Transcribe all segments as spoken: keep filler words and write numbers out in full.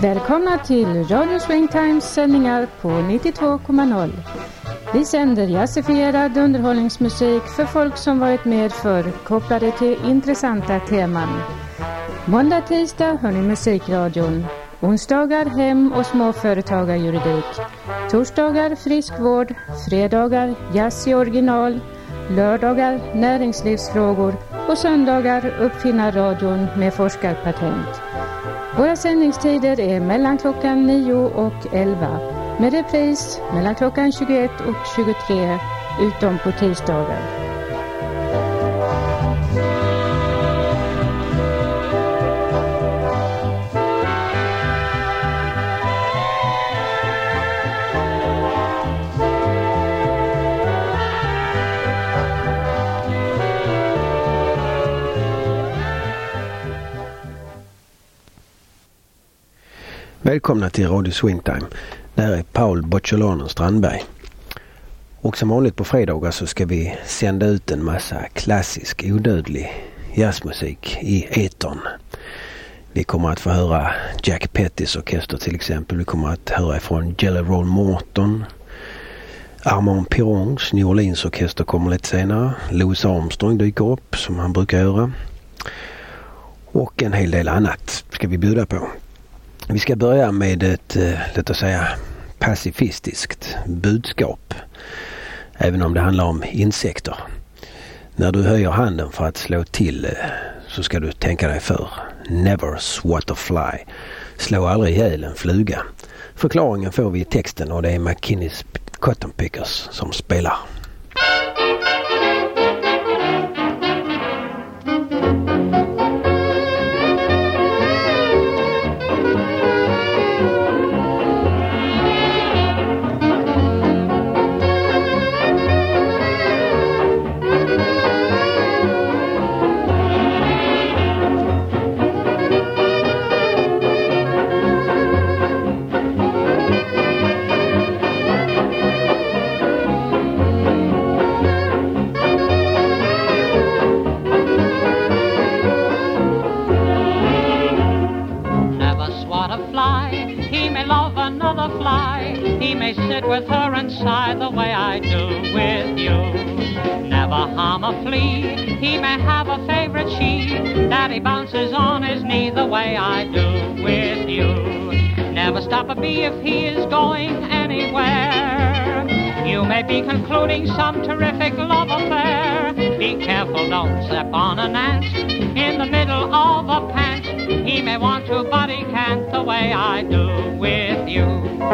Välkomna till Radio Swingtimes sändningar på nittiotvå komma noll. Vi sänder jazzifierad underhållningsmusik för folk som varit med för kopplade till intressanta teman. Måndag, tisdag hör ni musikradion. Onsdagar hem- och småföretagarjuridik. Torsdagar friskvård. Fredagar jazz i original. Lördagar näringslivsfrågor. Och söndagar uppfinnarradion med forskarpatent. Våra sändningstider är mellan klockan nio och elva. Med repris mellan klockan tjugoett och tjugotre utom på tisdagar. Välkomna till Radio Swingtime. Där är Paul Bocciolano Strandberg. Och som vanligt på fredagar så ska vi sända ut en massa klassisk, odödlig jazzmusik i etern. Vi kommer att få höra Jack Pettys orkester till exempel. Vi kommer att höra från Jelly Roll Morton. Armand Pirons New Orleans orkester kommer lite senare. Louis Armstrong dyker upp som han brukar göra. Och en hel del annat ska vi bjuda på. Vi ska börja med ett, låt oss säga, pacifistiskt budskap. Även om det handlar om insekter. När du höjer handen för att slå till så ska du tänka dig för. Never swat a fly. Slå aldrig ihjäl en fluga. Förklaringen får vi i texten och det är McKinney's Cotton Pickers som spelar. With her and sigh the way I do with you. Never harm a flea. He may have a favorite she that he bounces on his knee the way I do with you. Never stop a bee if he is going anywhere. You may be concluding some terrific love affair. Be careful, don't step on an ant in the middle of a pant. He may want to, but he can't the way I do with you.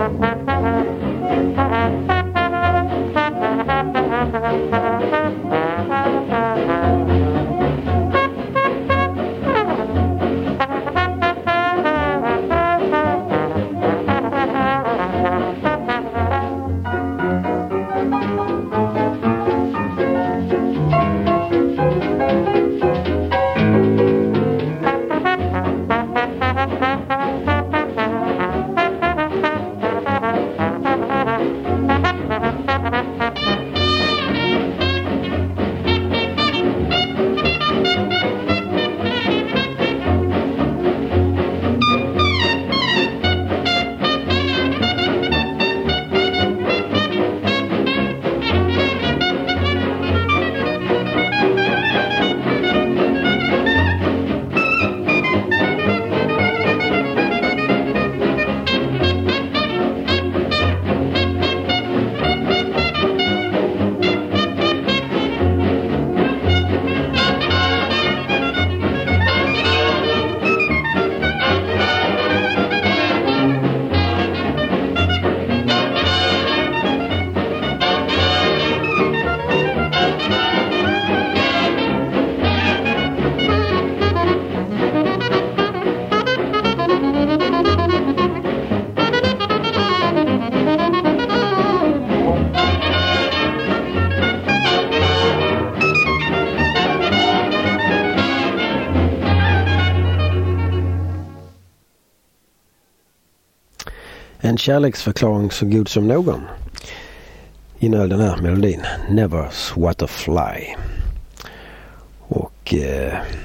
En kärleksförklaring så god som någon innehöll den här melodin Never Swat a Fly. Och eh,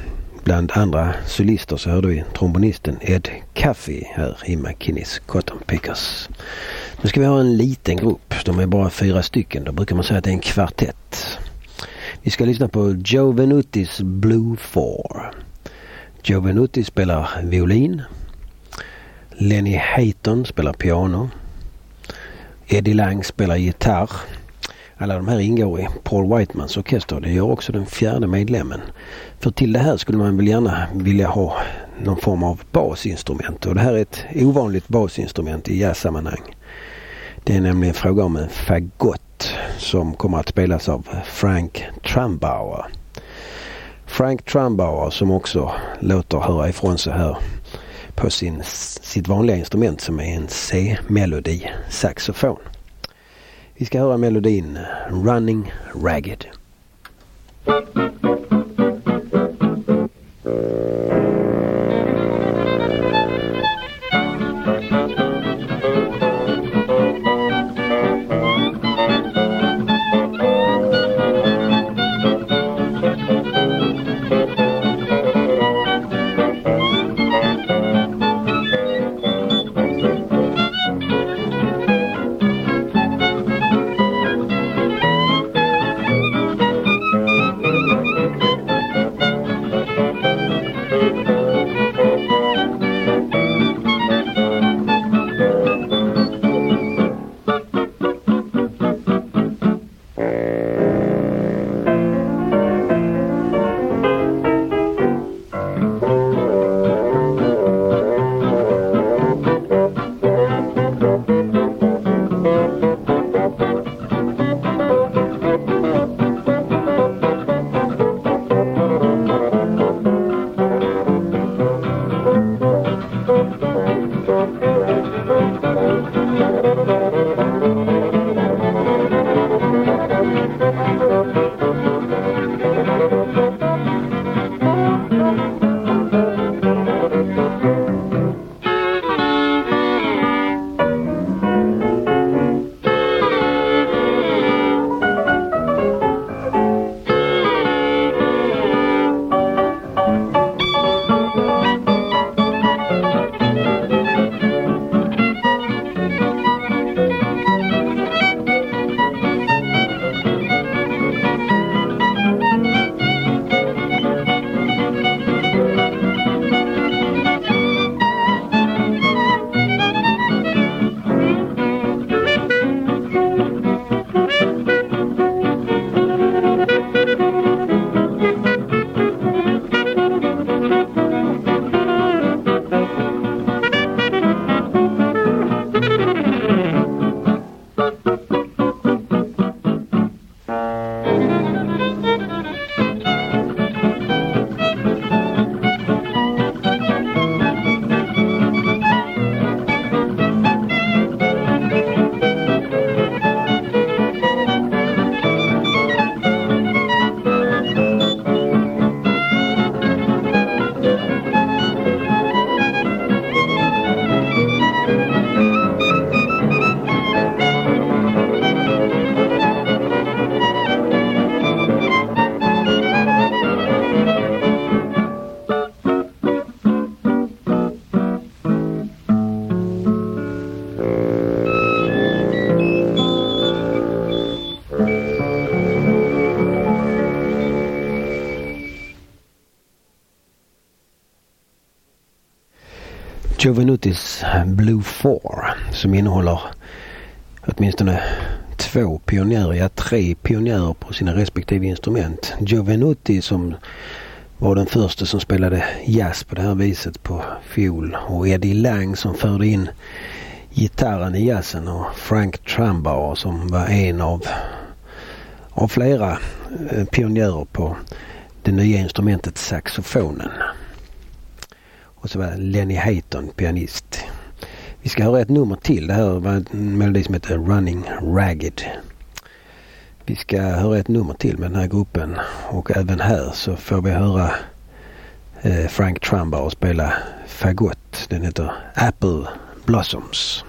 bland andra solister så hörde vi trombonisten Ed Caffey här i McKinney's Cotton Pickers. Nu ska vi ha en liten grupp. De är bara fyra stycken. Då brukar man säga att det är en kvartett. Vi ska lyssna på Joe Venutti's Blue Four. Joe Venutti spelar violin. Lenny Hayton spelar piano. Eddie Lang spelar gitarr. Alla de här ingår i Paul Whitemans orkester. Det gör också den fjärde medlemmen. För till det här skulle man väl gärna vilja ha någon form av basinstrument. Och det här är ett ovanligt basinstrument i jazzsammanhang. Det är nämligen fråga om en fagott som kommer att spelas av Frank Trumbauer. Frank Trumbauer som också låter höra ifrån sig här på sin, sitt vanliga instrument som är en C-melodi saxofon. Vi ska höra melodin Running Ragged. Joe Venutti's Blue Four som innehåller åtminstone två pionjärer, ja tre pionjärer på sina respektive instrument. Joe Venutti som var den första som spelade jazz på det här viset på fiol, och Eddie Lang som förde in gitarren i jazzen, och Frank Trumbauer som var en av, av flera pionjärer på det nya instrumentet saxofonen. Och så var Lenny Hayton pianist. Vi ska höra ett nummer till. Det här var en melodi som heter Running Ragged. Vi ska höra ett nummer till med den här gruppen. Och även här så får vi höra eh, Frank Trumbauer spela fagott. Den heter Apple Blossoms.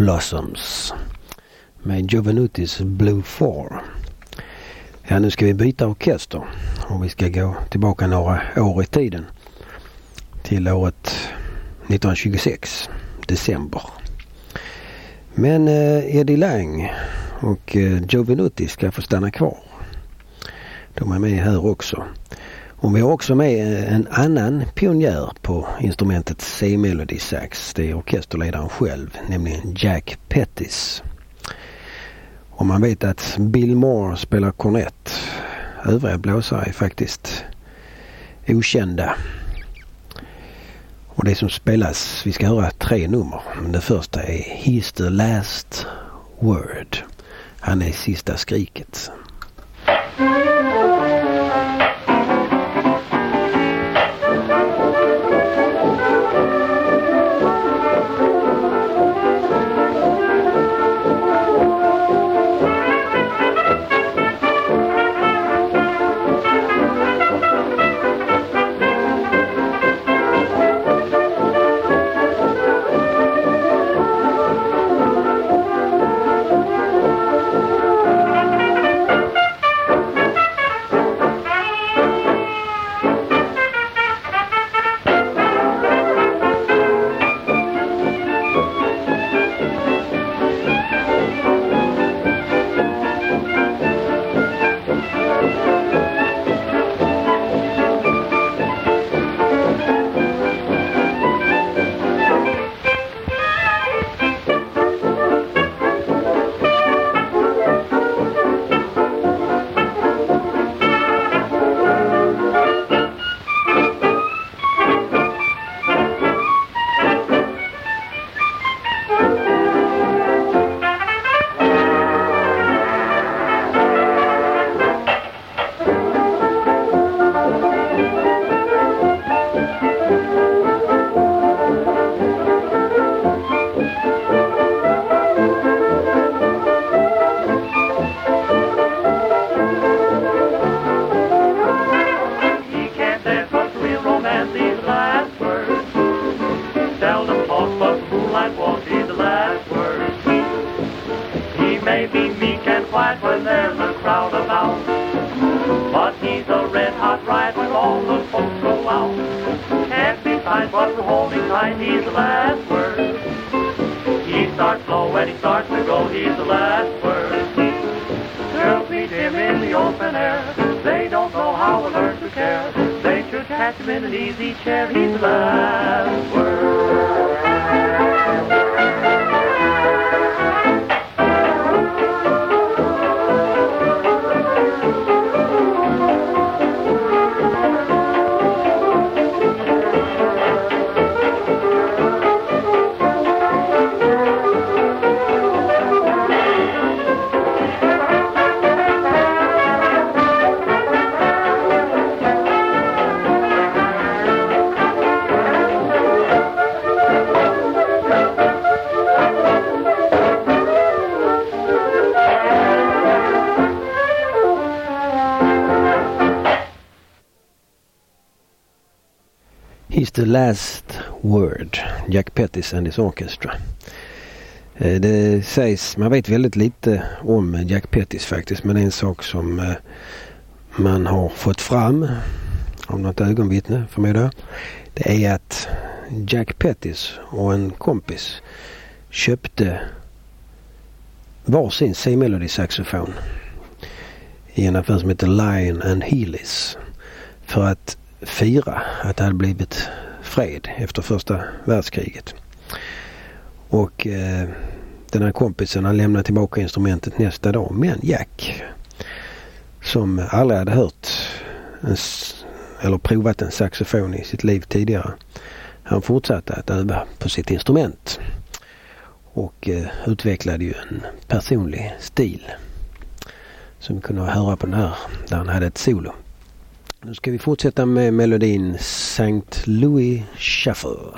Blossoms med Jovenutis Blue four. Ja, nu ska vi byta orkester och vi ska gå tillbaka några år i tiden till året nittonhundratjugosex, december. Men eh, Eddie Lang och eh, Jovenuti ska få stanna kvar. De är med här också. Och vi har också med en annan pionjär på instrumentet C-melody sax. Det är orkesterledaren själv, nämligen Jack Pettis. Och man vet att Bill Moore spelar kornett. Övriga blåsare är faktiskt okända. Och det som spelas, vi ska höra tre nummer. Men det första är He's the Last Word. Han är sista skriket. He's the Last Word, Jack Pettis and his Orchestra. Det sägs, man vet väldigt lite om Jack Pettis faktiskt, men en sak som man har fått fram av något ögonvittne förmodar, det är att Jack Pettis och en kompis köpte varsin C-melody saxofon i en affär som heter Lion and Heelys för att fira att det hade blivit fred efter första världskriget. Och eh, den här kompisen han lämnade tillbaka instrumentet nästa dag. Men Jack, som aldrig hade hört en, eller provat en saxofon i sitt liv tidigare, han fortsatte att öva på sitt instrument och eh, utvecklade ju en personlig stil som vi kunde höra på den här där han hade ett solo. Nu ska vi fortsätta med melodin Saint Louis Shuffle.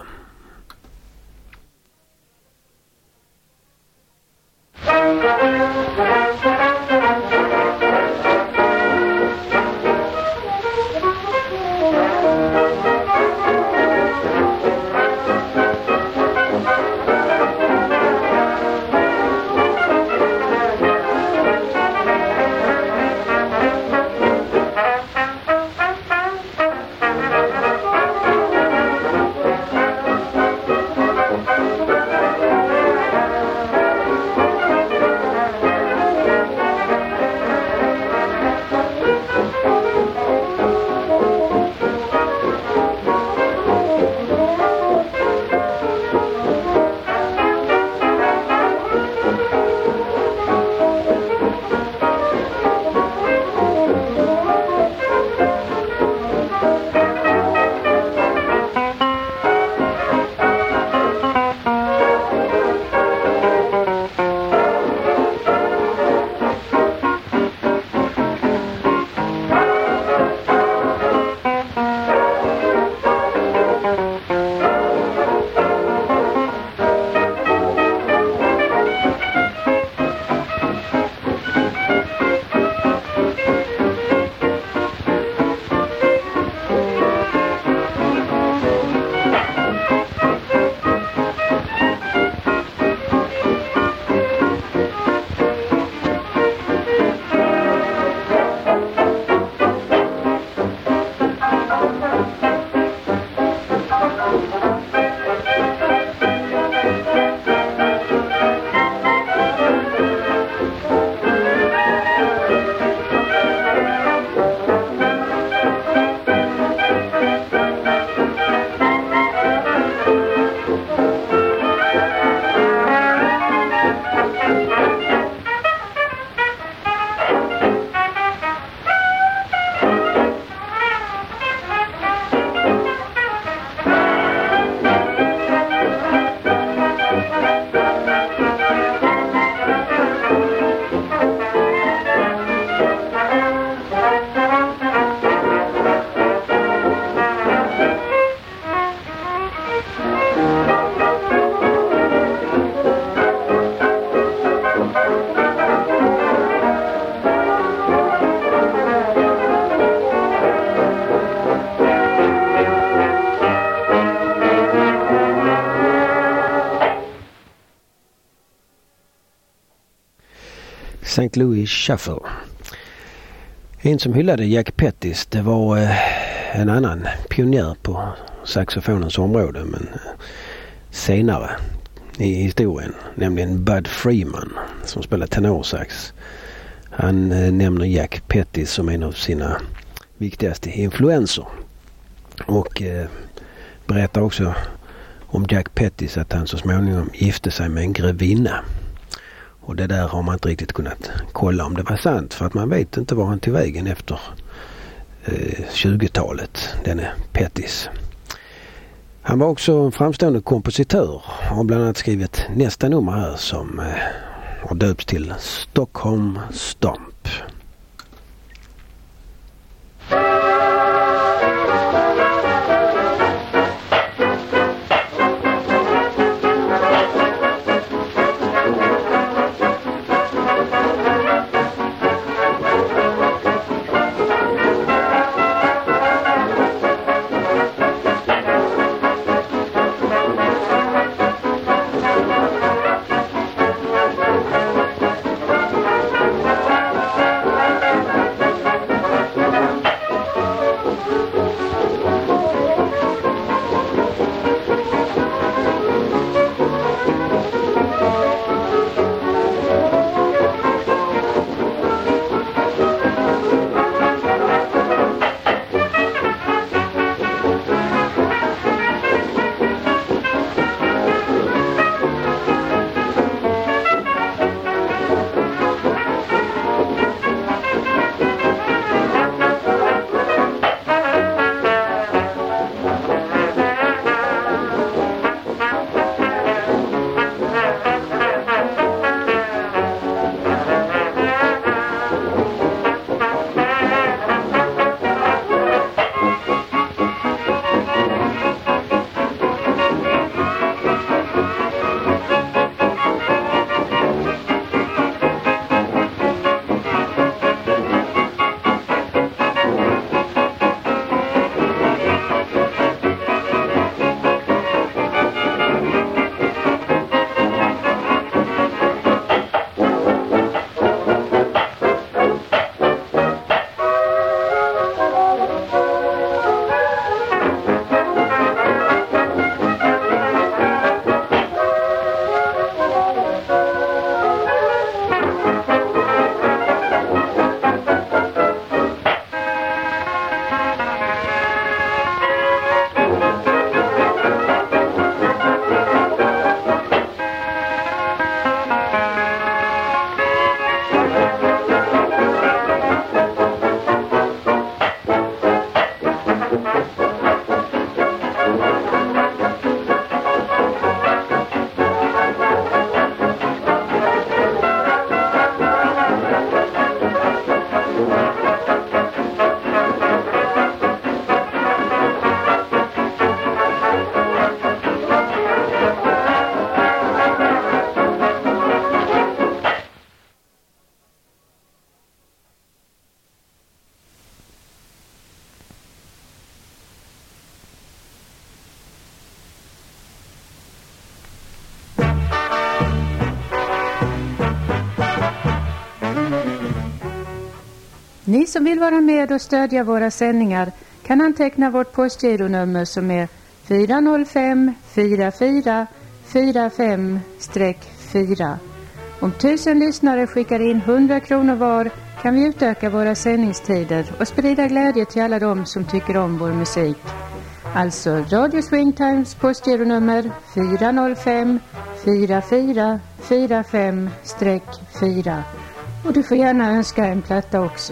Saint Louis Shuffle. En som hyllade Jack Pettis, det var eh, en annan pionjär på saxofonens område, men eh, senare i historien, nämligen Bud Freeman som spelar tenorsax. Han eh, nämner Jack Pettis som en av sina viktigaste influenser och eh, berättar också om Jack Pettis att han så småningom gifte sig med en grevinna. Och det där har man inte riktigt kunnat kolla om det var sant, för att man vet inte var han till vägen efter eh, tjugotalet, denne Pettis. Han var också en framstående kompositör och har bland annat skrivit nästa nummer här som eh, har döpts till Stockholm Stomp. Ni som vill vara med och stödja våra sändningar kan anteckna vårt postgironummer som är fyra noll fem fyra fyra fyra fem fyra. Om tusen lyssnare skickar in hundra kronor var kan vi utöka våra sändningstider och sprida glädje till alla de som tycker om vår musik. Alltså Radio Swingtimes postgironummer fyra noll fem fyra fyra fyra fem fyra. Och du får gärna önska en platta också.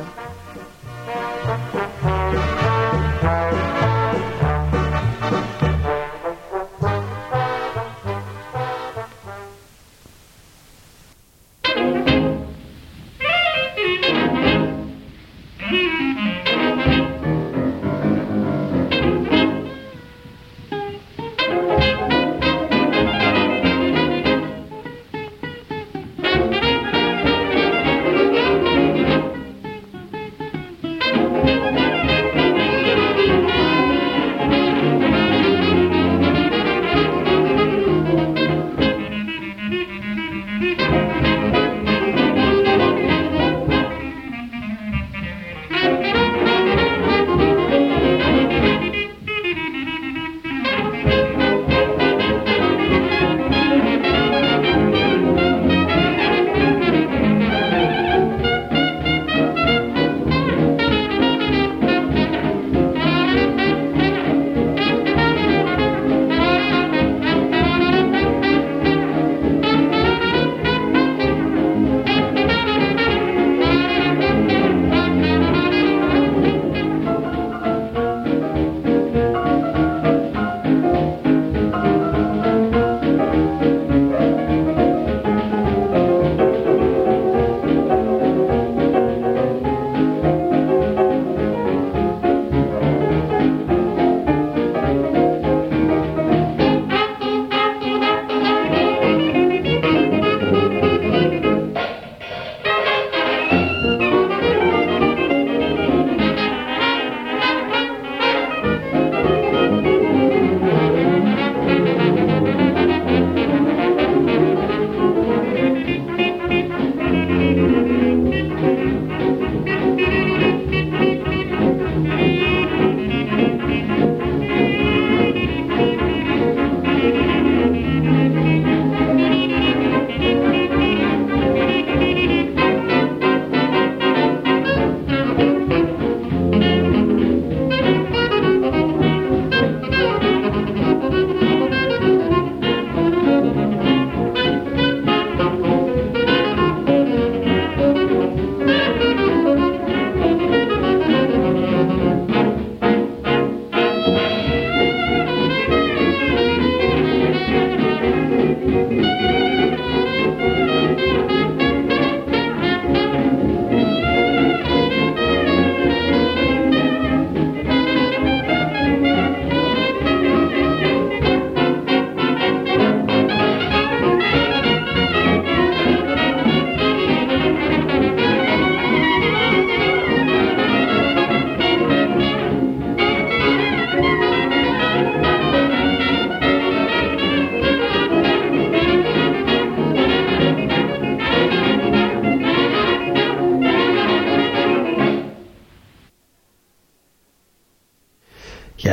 Thank you.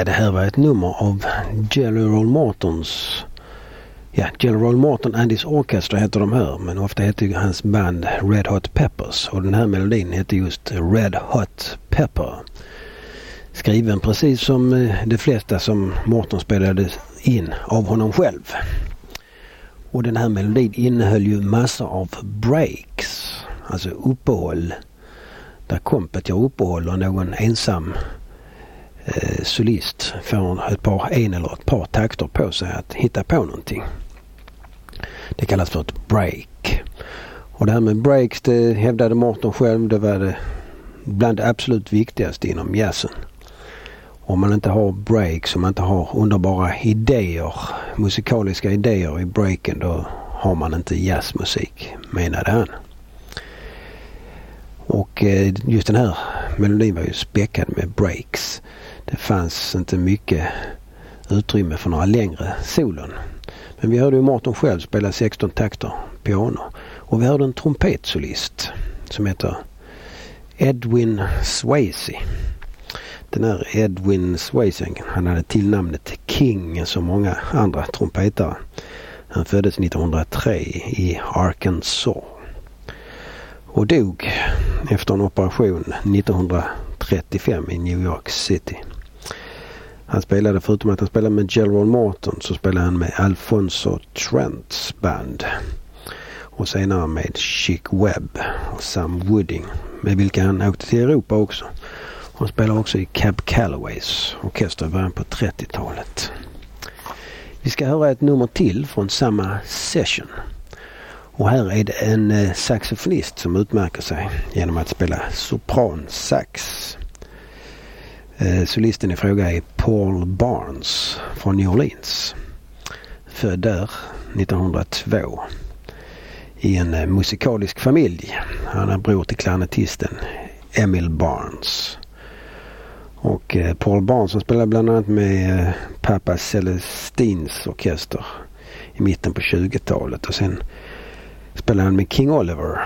Ja, det här var ett nummer av Jelly Roll Mortons. Ja, Jelly Roll Morton and his Orchestra heter de här, men ofta heter ju hans band Red Hot Peppers, och den här melodin heter just Red Hot Pepper. Skriven precis som de flesta som Morton spelade in av honom själv. Och den här melodin innehöll ju massor av breaks, alltså uppehåll, där kompet gör uppehåll och någon ensam eh, solist får ett par, en eller ett par takter på sig att hitta på någonting. Det kallas för ett break. Och det här med breaks, det hävdade Morton själv, det var det bland det absolut viktigaste inom jazzen. Om man inte har breaks, om man inte har underbara idéer, musikaliska idéer i breaken, då har man inte jazzmusik, menade han. Och just den här melodin var ju späckad med breaks. Det fanns inte mycket utrymme för några längre solon. Men vi hörde ju Morton själv spela sexton takter piano. Och vi hörde en trompetsolist som heter Edwin Swayze. Den här Edwin Swayze, han hade tillnamnet King som många andra trumpetare. Han föddes nittonhundratre i Arkansas och dog efter en operation nittonhundratrettiofem i New York City. Han spelade, förutom att han spelade med Jelly Roll Morton, så spelade han med Alphonso Trents band och senare med Chick Webb och Sam Wooding, med vilka han åkte till Europa också. Han spelar också i Cab Callaways orkester i början på trettiotalet. Vi ska höra ett nummer till från samma session. Och här är det en eh, saxofonist som utmärker sig genom att spela sopransax. Eh, solisten i fråga är Paul Barnes från New Orleans. Född där nittonhundratvå i en eh, musikalisk familj. Han är bror till klarnettisten Emil Barnes. Och eh, Paul Barnes som spelar bland annat med eh, Papa Celestins orkester i mitten på tjugotalet. Och sen spelar han med King Oliver.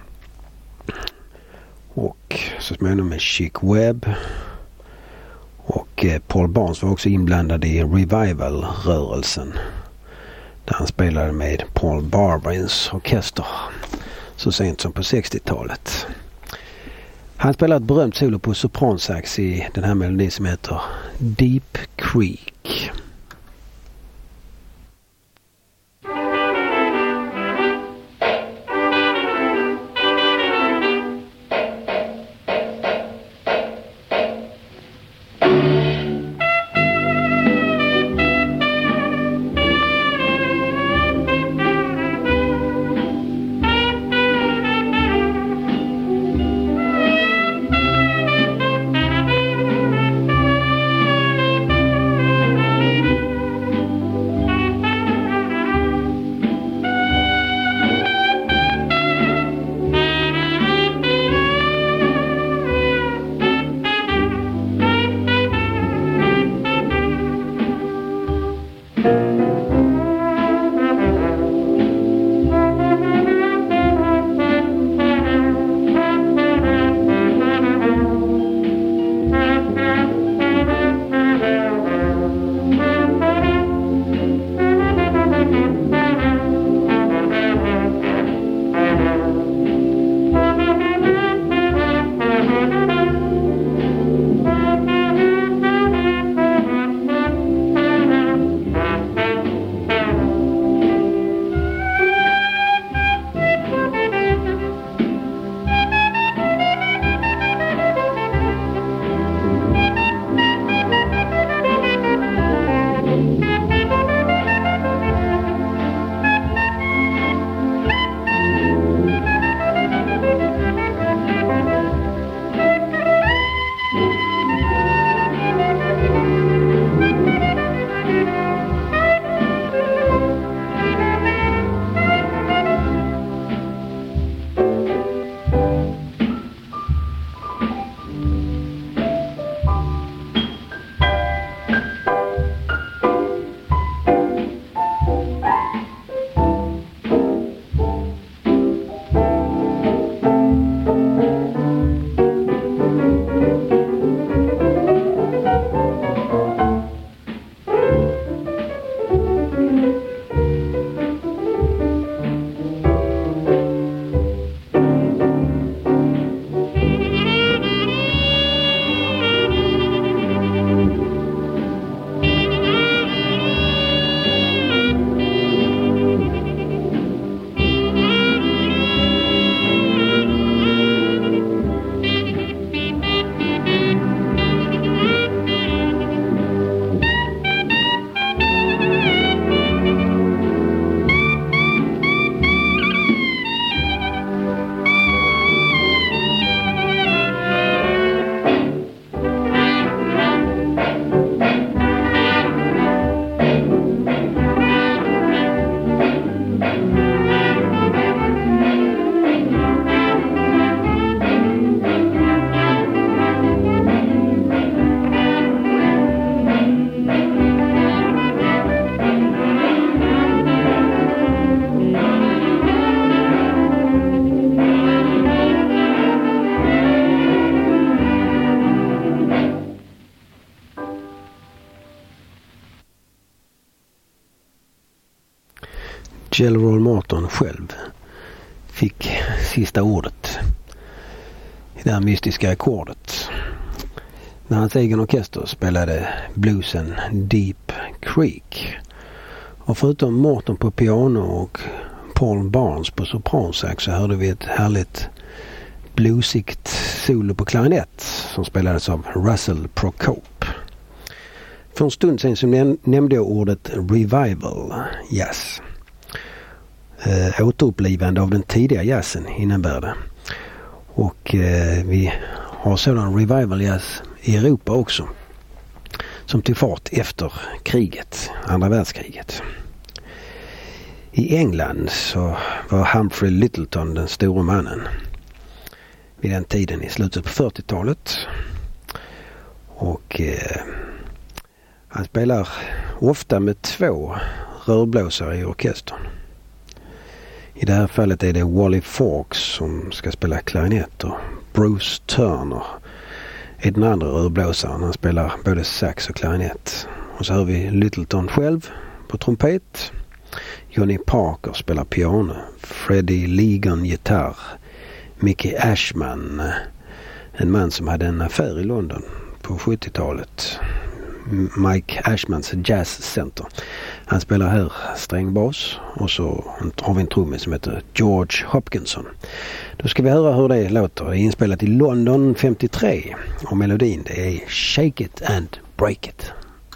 Och så småningom med Chick Webb. Och eh, Paul Barnes var också inblandad i revival-rörelsen, där han spelade med Paul Barberins orkester så sent som på sextiotalet. Han spelar ett berömt solo på sopransax i den här melodin som heter Deep Creek. Jelly Roll Morton själv fick sista ordet i det här mystiska ackordet när hans egen orkester spelade bluesen Deep Creek. Och förutom Morton på piano och Paul Barnes på sopransax så hörde vi ett härligt bluesigt solo på klarinett som spelades av Russell Procope. För en stund sedan så näm- nämnde jag ordet revival jazz. Äh, återupplivande av den tidiga jazzen innebär det. Och äh, vi har sådan revival jazz i Europa också som tog fart efter kriget, andra världskriget. I England så var Humphrey Lyttelton den stora mannen vid den tiden i slutet på fyrtiotalet. Och eh, han spelar ofta med två rörblåsare i orkestern. I det här fallet är det Wally Fawkes som ska spela klarinett och Bruce Turner är den andra rörblåsaren. Han spelar både sax och klarinett. Och så har vi Lyttelton själv på trumpet. Johnny Parker spelar piano. Freddie Ligon gitarr. Mickey Ashman, en man som hade en affär i London på sjuttiotalet. Mike Ashmans Jazz Center. Han spelar här strängbas och så har vi en trummis som heter George Hopkinson. Då ska vi höra hur det låter. Det är inspelat i London femtiotre och melodin det är Shake It and Break It.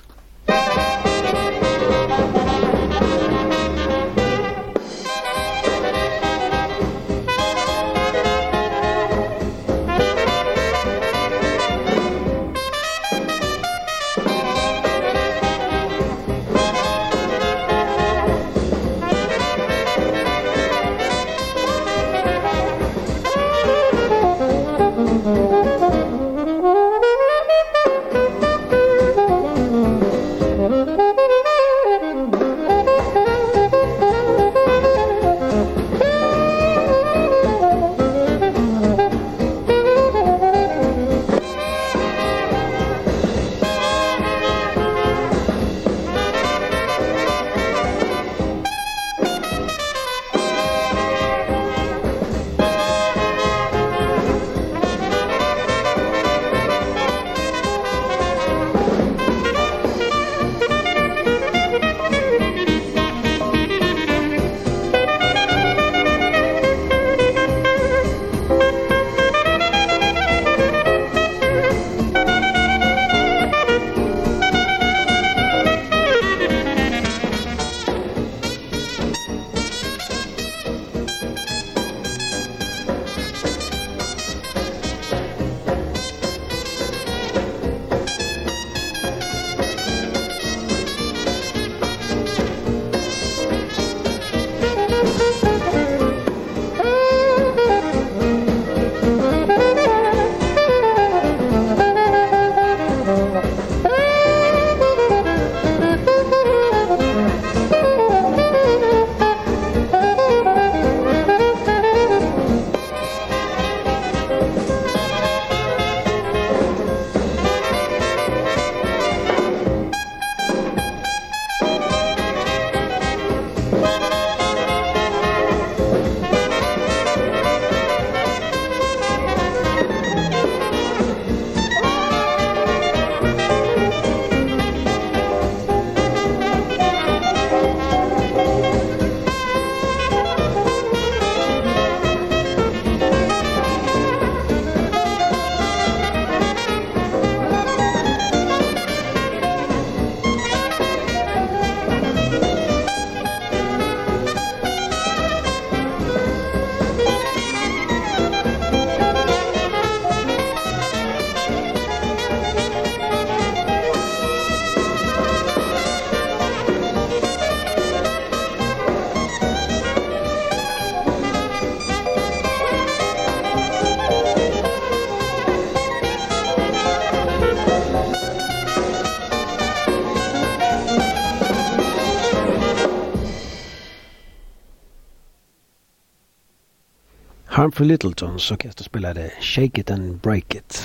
Humphrey Lytteltons orkester spelade Shake It and Break It.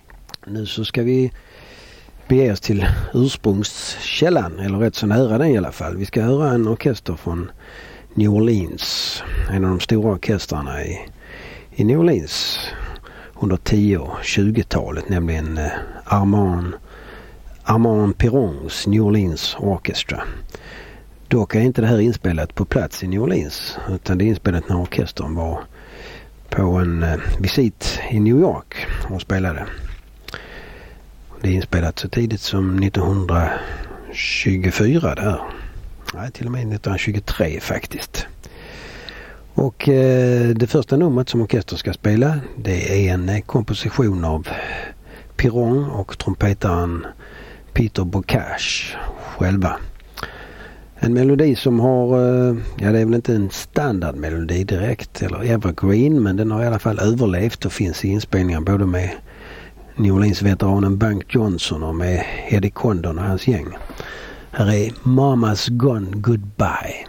Nu så ska vi bege oss till ursprungskällan, eller rätt så nära den i alla fall. Vi ska höra en orkester från New Orleans. En av de stora orkestrarna i, i New Orleans under tio- och tjugotalet, nämligen eh, Armand, Armand Pirongs New Orleans Orchestra. Dock är inte det här inspelat på plats i New Orleans, utan det är inspelat när orkestern var på en eh, visit i New York och spelade. Det är inspelat så tidigt som nittonhundratjugofyra där. Nej, till och med nittonhundratjugotre faktiskt. Och eh, det första numret som orkestern ska spela, det är en eh, komposition av Piron och trumpetaren Peter Bocage själva. En melodi som har, eh, ja det är väl inte en standardmelodi direkt eller evergreen, men den har i alla fall överlevt och finns i inspelningar både med New Orleans-veteranen Bunk Johnson och med Eddie Condon och hans gäng. Här är Mama's Gone Goodbye.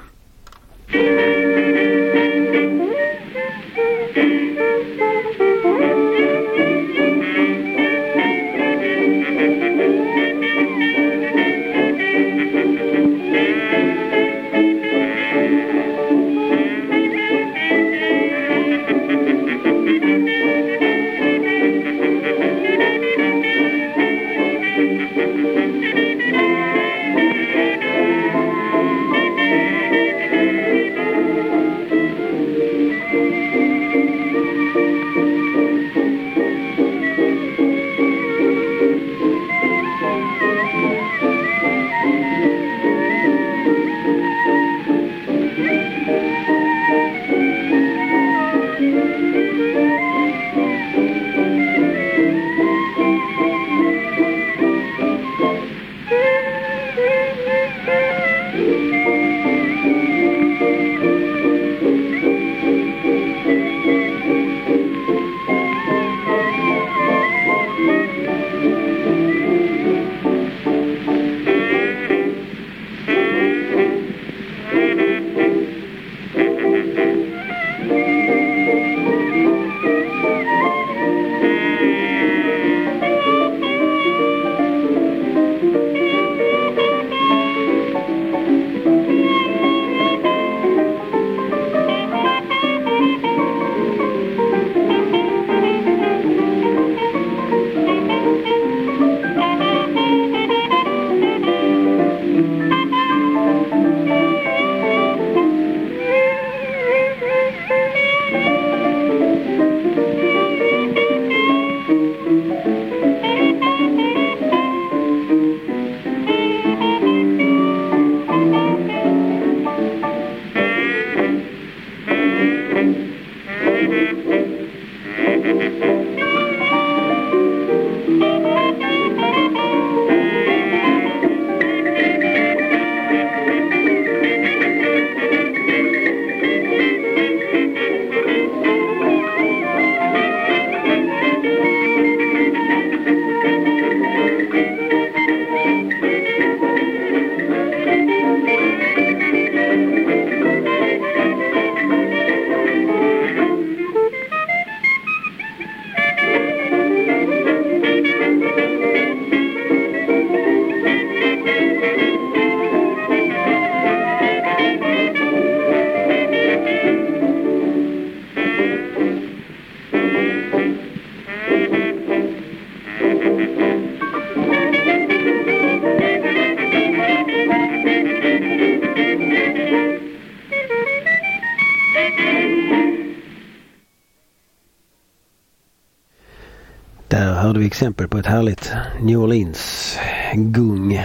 Där hörde vi exempel på ett härligt New Orleans gung.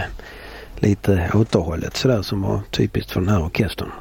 Lite återhållet sådär som var typiskt för den här orkestern.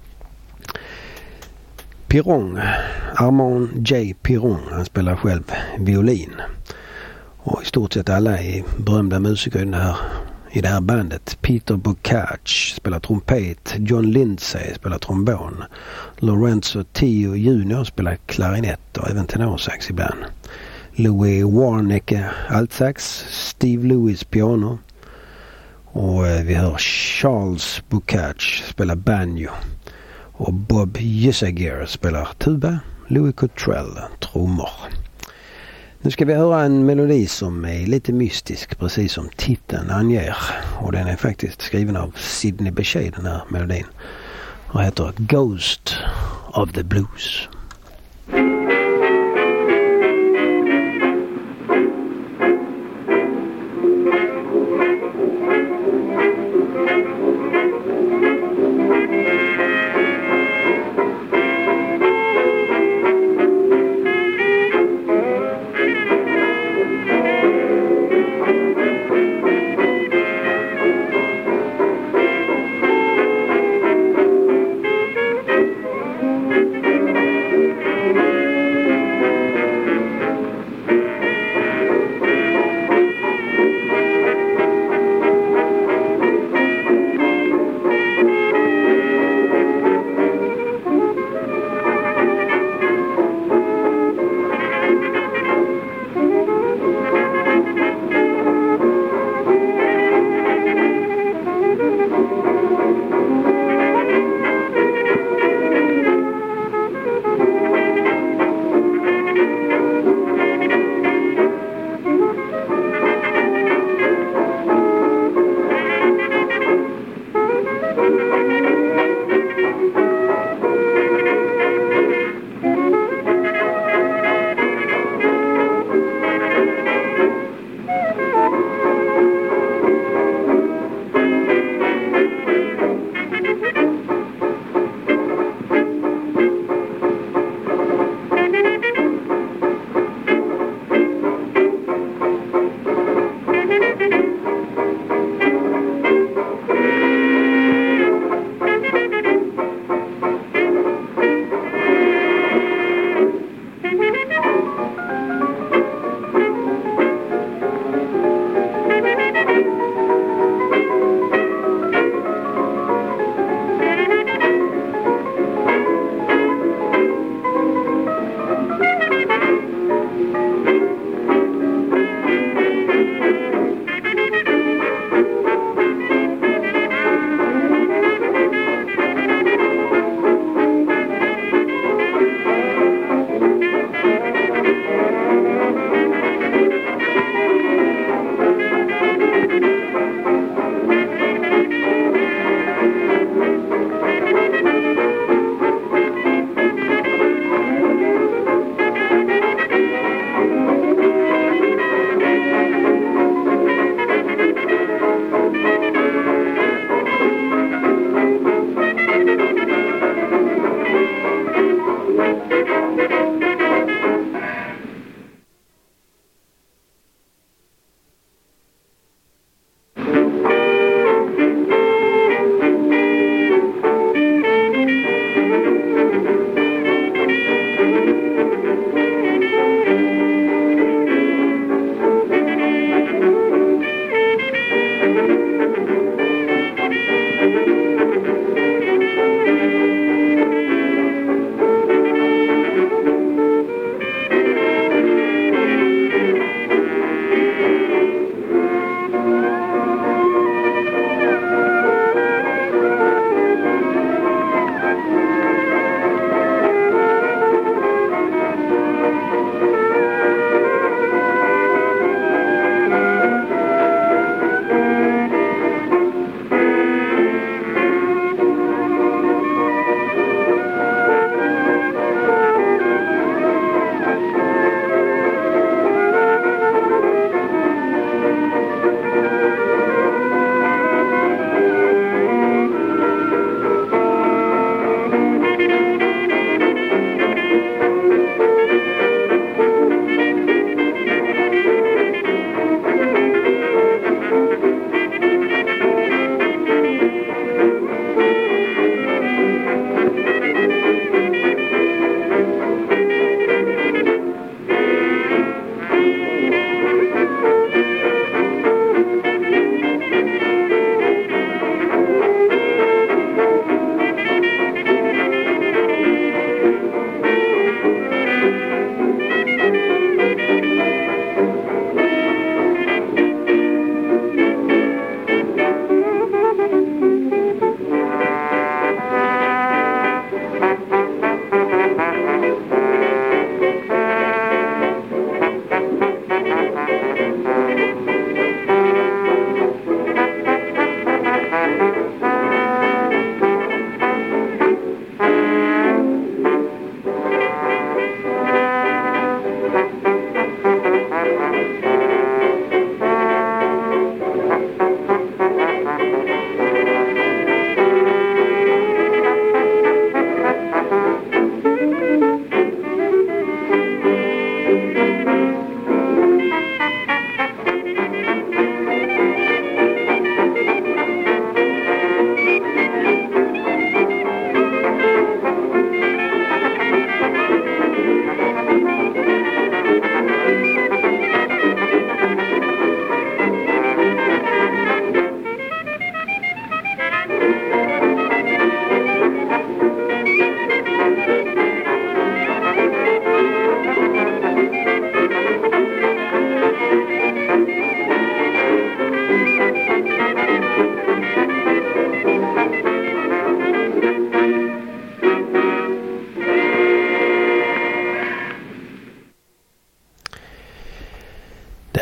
Piron, Armand J. Piron, han spelar själv violin. Och i stort sett alla är berömda musiker i det här, i det här bandet. Peter Bocage spelar trumpet, John Lindsay spelar trombon, Lorenzo Tio junior spelar klarinett och även tenorsax ibland. Louis Warnecke altsax, Steve Lewis piano och vi hör Charles Bocage spela banjo och Bob Ysager spelar tuba, Louis Cottrell trummor. Nu ska vi höra en melodi som är lite mystisk, precis som titeln anger, och den är faktiskt skriven av Sidney Bechet, den här melodin. och heter Ghost of the Blues.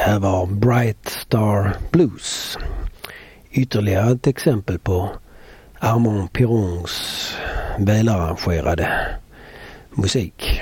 Här var Bright Star Blues. Ytterligare ett exempel på Armand Pirons välarrangerade musik.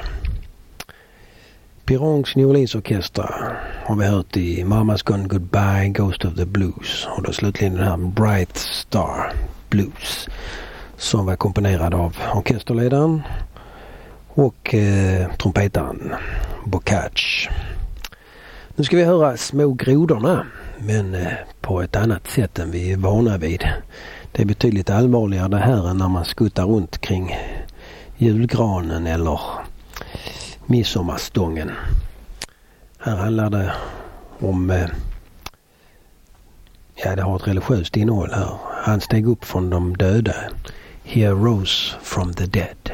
Pirons New Orleans Orkestra har vi hört i Mama's Gone Goodbye, Ghost of the Blues, och då slutligen den här Bright Star Blues som var komponerad av orkesterledaren och eh, trumpetaren Bocage. Nu ska vi höra Små grodorna, men eh, på ett annat sätt än vi är vana vid. Det är betydligt allvarligare det här än när man skuttar runt kring julgranen eller midsommarstången. Här handlar det om, eh, ja, det har ett religiöst innehåll här. Han steg upp från de döda. He arose from the dead.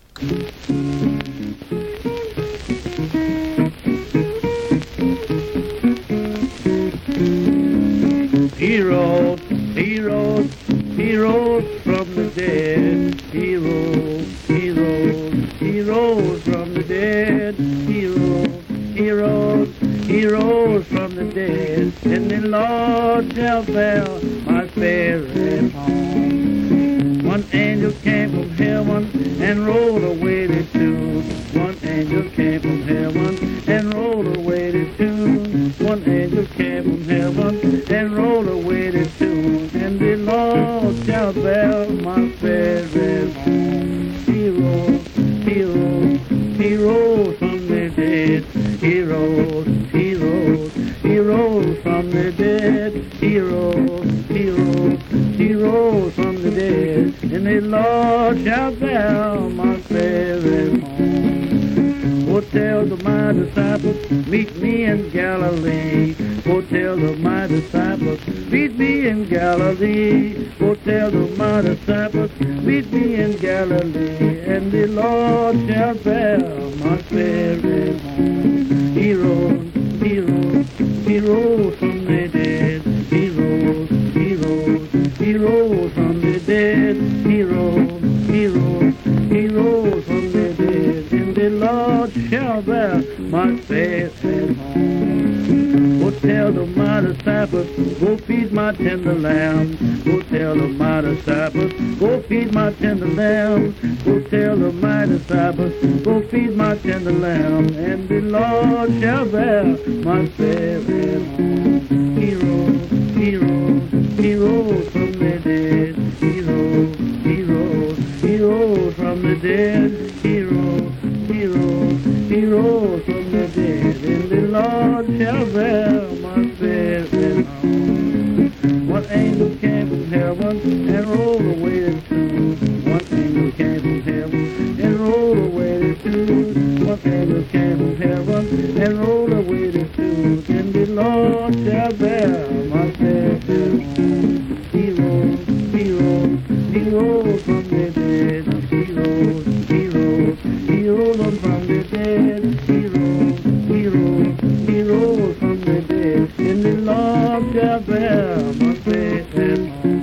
He rose, he rose, he rose from the dead. He rose, he rose, he rose from the dead. He rose, he rose, he rose from the dead. And the Lord shall bear my spirit home. One angel came from heaven and rolled away the tune. One angel came from heaven and rolled away the tune. One angel came from heaven and rolled away the tune. And the Lord shall bear my spirit home. He rose, he rose, he rose from the dead. He rose, he rose, he rose from the dead. He rose, he rose, he rose from the dead. And the Lord shall bear my spirit home. Go tell the my disciples, meet me in Galilee. Go tell the my disciples, meet me in Galilee. Go tell the my disciples, meet me in Galilee. And the Lord shall bear my spirit home. He rose, he rose, he rose from the dead. He rose, he rose, he rose from the dead. He rose, he rose, he rose from the dead. And the Lord shall bear my spirit home. Go tell the my disciples, go feed my tender lambs. Go tell the my disciples, go feed my tender lambs. Go tell the my disciples, go feed my tender lamb. And the Lord shall bear my spirit home. He rose, he rose, he rose from the dead. He rose, he rose, he rose from the dead. He rose, he rose, he rose from the dead. And the Lord shall bear my spirit home. One angel came from heaven and rolled away the tune. One angel came from heaven and rolled away the tune. One angel came from heaven and rolled away the tune. And the Lord shall bear my spirit home. He rose, he rose, he rose from the dead. He rose, he rose, he rose on from the dead. He rose, he rose, he rose from the dead. And the Lord shall bear my spirit home.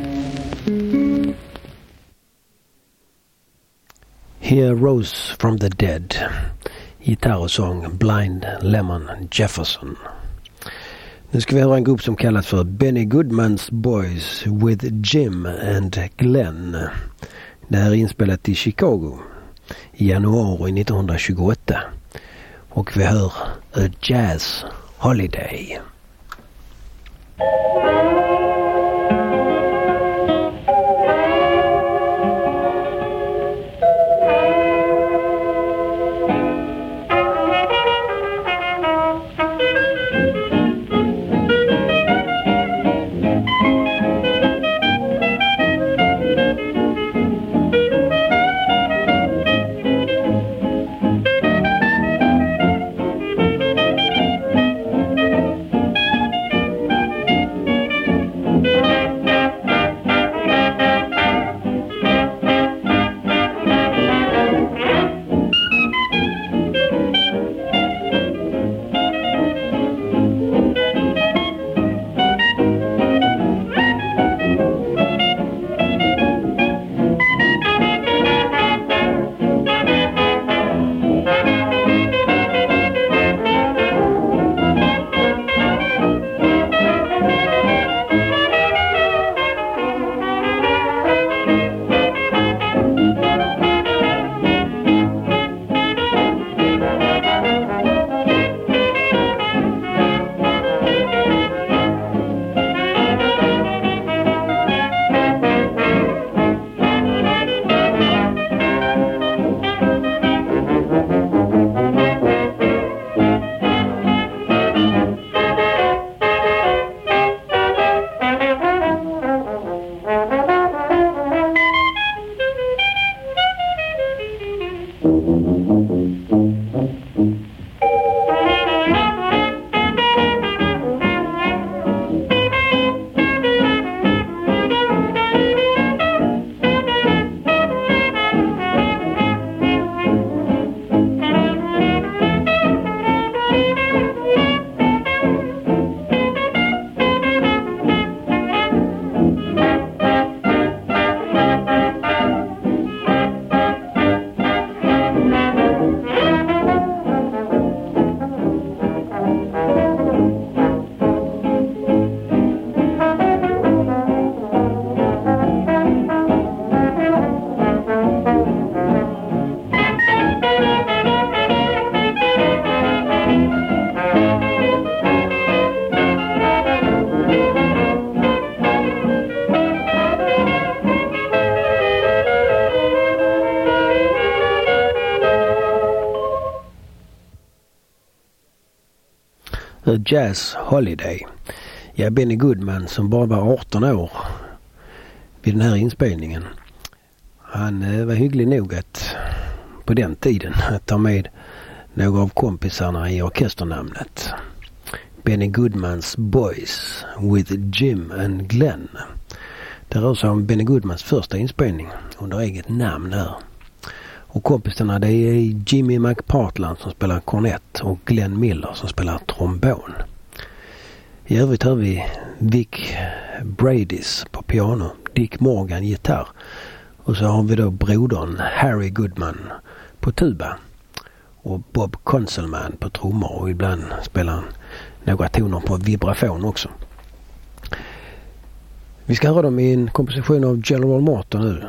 He arose from the dead. Gitarrsång Blind Lemon Jefferson. Nu ska vi höra en grupp som kallas för Benny Goodman's Boys with Jim and Glenn. Det här är inspelat i Chicago i januari nittonhundratjugoåtta. Och vi hör A Jazz Holiday. A Jazz Holiday. Ja, Benny Goodman som bara var arton år vid den här inspelningen. Han eh, var hygglig nog att på den tiden att ta med några av kompisarna i orkesternamnet. Benny Goodmans Boys with Jim and Glenn. Det rör sig om Benny Goodmans första inspelning under eget namn här. Och kompisarna det är Jimmy McPartland som spelar kornett och Glenn Miller som spelar trombon. I övrigt har vi Vic Bradys på piano, Dick Morgan gitarr och så har vi då brodern Harry Goodman på tuba och Bob Conselman på trummor och ibland spelar han några toner på vibrafon också. Vi ska höra dem i en komposition av General Morton nu.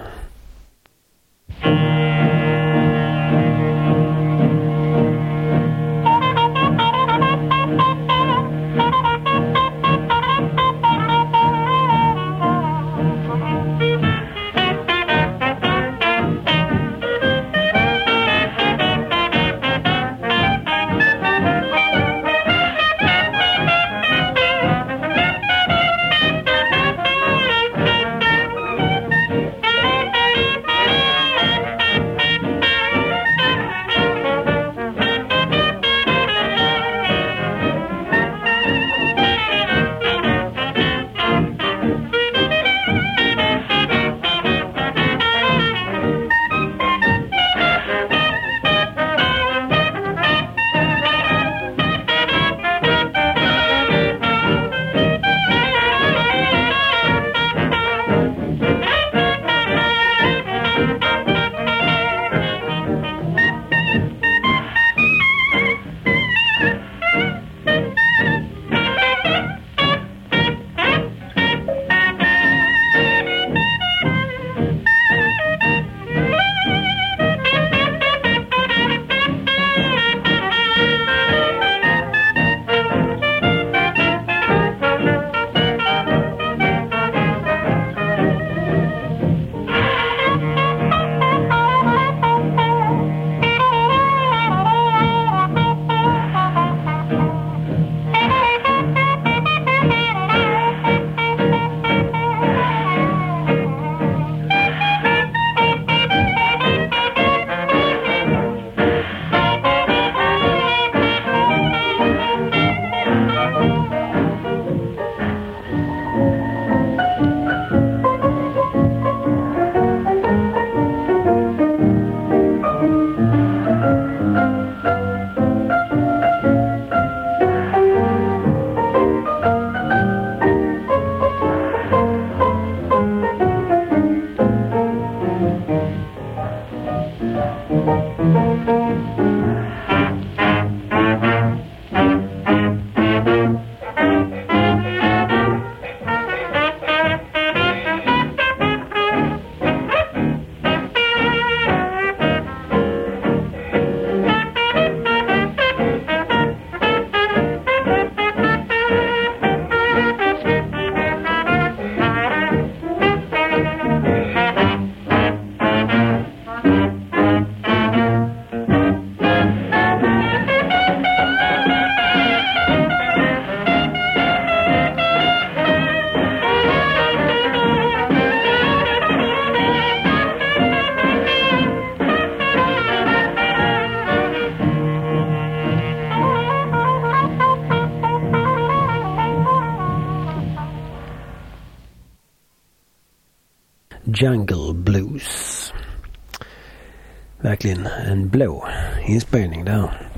Jungle Blues. Verkligen en blå inspelning där.